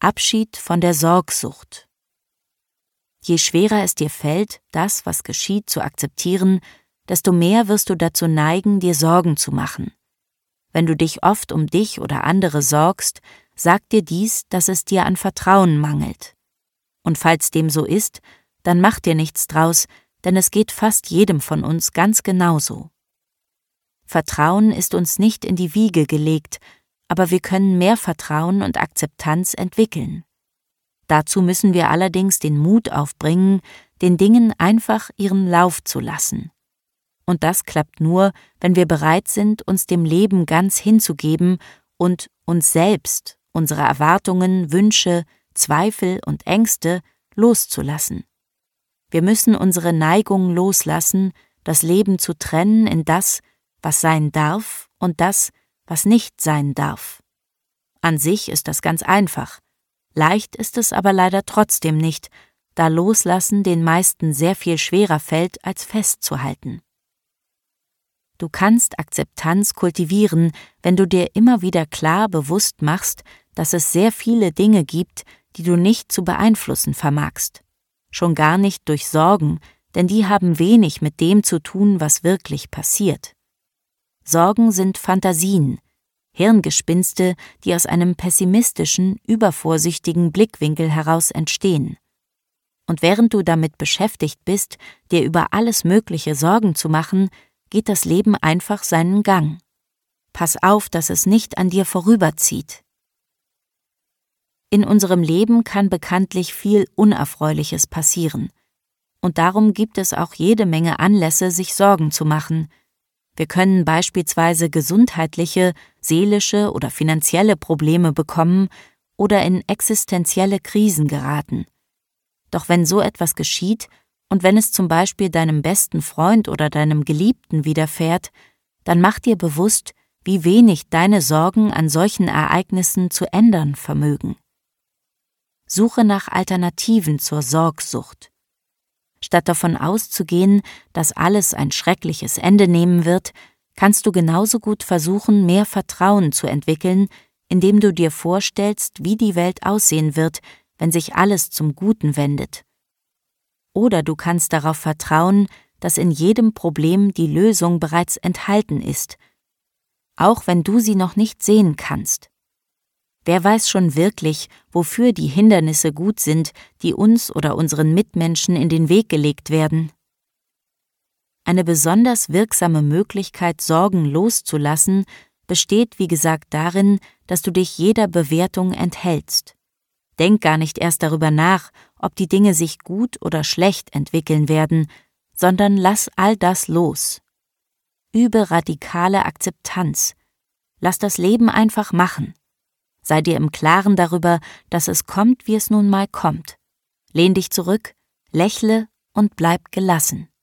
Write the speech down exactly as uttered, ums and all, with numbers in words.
Abschied von der Sorgsucht. Je schwerer es dir fällt, das, was geschieht, zu akzeptieren, desto mehr wirst du dazu neigen, dir Sorgen zu machen. Wenn du dich oft um dich oder andere sorgst, sagt dir dies, dass es dir an Vertrauen mangelt. Und falls dem so ist, dann mach dir nichts draus, denn es geht fast jedem von uns ganz genauso. Vertrauen ist uns nicht in die Wiege gelegt, aber wir können mehr Vertrauen und Akzeptanz entwickeln. Dazu müssen wir allerdings den Mut aufbringen, den Dingen einfach ihren Lauf zu lassen. Und das klappt nur, wenn wir bereit sind, uns dem Leben ganz hinzugeben und uns selbst, unsere Erwartungen, Wünsche, Zweifel und Ängste loszulassen. Wir müssen unsere Neigung loslassen, das Leben zu trennen in das, was sein darf und das, was nicht sein darf. An sich ist das ganz einfach. Leicht ist es aber leider trotzdem nicht, da Loslassen den meisten sehr viel schwerer fällt, als festzuhalten. Du kannst Akzeptanz kultivieren, wenn du dir immer wieder klar bewusst machst, dass es sehr viele Dinge gibt, die du nicht zu beeinflussen vermagst. Schon gar nicht durch Sorgen, denn die haben wenig mit dem zu tun, was wirklich passiert. Sorgen sind Fantasien, Hirngespinste, die aus einem pessimistischen, übervorsichtigen Blickwinkel heraus entstehen. Und während du damit beschäftigt bist, dir über alles Mögliche Sorgen zu machen, geht das Leben einfach seinen Gang. Pass auf, dass es nicht an dir vorüberzieht. In unserem Leben kann bekanntlich viel Unerfreuliches passieren. Und darum gibt es auch jede Menge Anlässe, sich Sorgen zu machen. Wir können beispielsweise gesundheitliche, seelische oder finanzielle Probleme bekommen oder in existenzielle Krisen geraten. Doch wenn so etwas geschieht und wenn es zum Beispiel deinem besten Freund oder deinem Geliebten widerfährt, dann mach dir bewusst, wie wenig deine Sorgen an solchen Ereignissen zu ändern vermögen. Suche nach Alternativen zur Sorgsucht. Statt davon auszugehen, dass alles ein schreckliches Ende nehmen wird, kannst du genauso gut versuchen, mehr Vertrauen zu entwickeln, indem du dir vorstellst, wie die Welt aussehen wird, wenn sich alles zum Guten wendet. Oder du kannst darauf vertrauen, dass in jedem Problem die Lösung bereits enthalten ist, auch wenn du sie noch nicht sehen kannst. Wer weiß schon wirklich, wofür die Hindernisse gut sind, die uns oder unseren Mitmenschen in den Weg gelegt werden? Eine besonders wirksame Möglichkeit, Sorgen loszulassen, besteht, wie gesagt, darin, dass du dich jeder Bewertung enthältst. Denk gar nicht erst darüber nach, ob die Dinge sich gut oder schlecht entwickeln werden, sondern lass all das los. Übe radikale Akzeptanz. Lass das Leben einfach machen. Sei dir im Klaren darüber, dass es kommt, wie es nun mal kommt. Lehn dich zurück, lächle und bleib gelassen.